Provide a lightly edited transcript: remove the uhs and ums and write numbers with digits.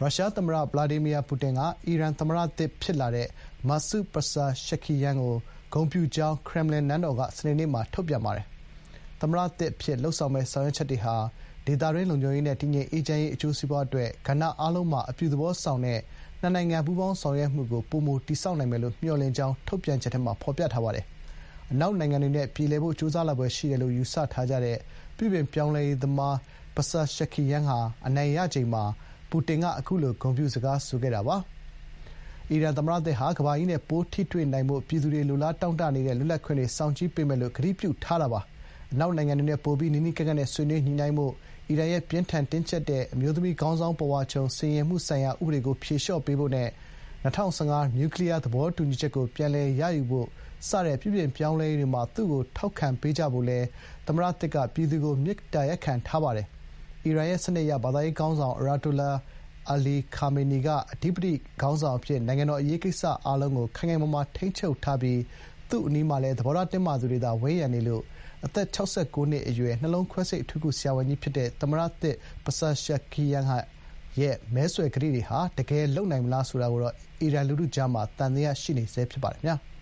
ရုရှားသမ္မတ ဗလာဒီမီယာ ပူတင်က အီရန်သမ္မတသစ်ဖြစ်လာတဲ့ မာဆု ပဇာရှကီယန် ကို ဂုဏ်ပြုကြောင်း ခရမ်လင်နန်းတော်က စနေနေ့မှာ ထုတ်ပြန်ပါတယ်။ သမ္မတသစ်အဖြစ် လုပ်ဆောင်မယ့် ဆောင်ရွက်ချက်တွေဟာ ဒေသတွင်း လုံခြုံရေးနဲ့ တည်ငြိမ်အေးချမ်းရေး အကျိုးစီးပွားအတွက် ကဏ္ဍအားလုံးမှာ အပြုသဘောဆောင်တဲ့ နှစ်နိုင်ငံ ပူးပေါင်းဆောင်ရွက်မှုကို ပိုမိုတည်ဆောက်နိုင်မယ်လို့ မျှော်လင့်ကြောင်း ထုတ်ပြန်ချက်ထဲမှာ ဖော်ပြထားပါတယ်။ အနောက်နိုင်ငံတွေနဲ့ ပြေလည်ဖို့ ကြိုးစားလာဖွယ်ရှိတယ်လို့ ယူဆထားကြတဲ့ ပြုပြင်ပြောင်းလဲရေးသမား ပဇာရှကီယန်ဟာ အနိုင်ရချိန်မှာ ပူတင်က အခုလို ဂုဏ်ပြုစကား ဆိုခဲ့တာပါ။ အီရန်သမ္မတသစ်ဟာ ကမ္ဘာကြီးနဲ့ ပိုထိတွေ့နိုင်ဖို့ ပြည်သူတွေ လိုလားတောင့်တနေတဲ့ လွတ်လပ်ခွင့်တွေ ဆောင်ကြဉ်းပေးမယ်လို့ ကတိပြုထားတာပါ။ အနောက်နိုင်ငံတွေနဲ့ ပိုပြီး နီးနီးကပ်ကပ်နဲ့ ဆွေးနွေးညှိနှိုင်းဖို့၊ အီရန်ရဲ့ ပြင်းထန်တင်းကျပ်တဲ့ အမျိုးသမီးခေါင်းဆောင်း ပဝါချွန် စီရင်မှုဆိုင်ရာ ဥပဒေကို ဖြေလျှော့ပေးဖို့နဲ့ ၂၀၁၅ နျူကလီးယား သဘောတူညီချက်ကို ပြန်လည်ရယူဖို့ စတဲ့ ပြုပြင်ပြောင်းလဲရေးတွေမှာ သူ့ကို ထောက်ခံပေးကြဖို့လည်း သမ္မတသစ်က ပြည်သူကို မေတ္တာရပ်ခံထားပါတယ်။ အီရန်ရဲ့ စနစ်အရ ဘာသာရေးခေါင်းဆောင် Ayatollah Ali Khamenei က အဓိပတိခေါင်းဆောင်အဖြစ် နိုင်ငံတော် အရေးကိစ္စအားလုံးကို ခိုင်ခိုင်မာမာ ထိန်းချုပ်ထားပြီး သူ့အနီးမှာလည်း သဘောထားတင်းမာသူတွေသာ ဝန်းရံနေလို့ အသက် ၆၉ နှစ်အရွယ် နှလုံးခွဲစိတ်အထူးကု ဆရာဝန်ကြီးဖြစ်တဲ့ သမ္မတသစ် ပဇာရှကီယန်ရဲ့ မဲဆွယ်ကတိတွေဟာ တကယ်လုပ်နိုင်မလား ဆိုတာကိုတော့ အီရန်လူထုကြားမှာ သံသယရှိနေဆဲ ဖြစ်ပါတယ်ခင်ဗျာ။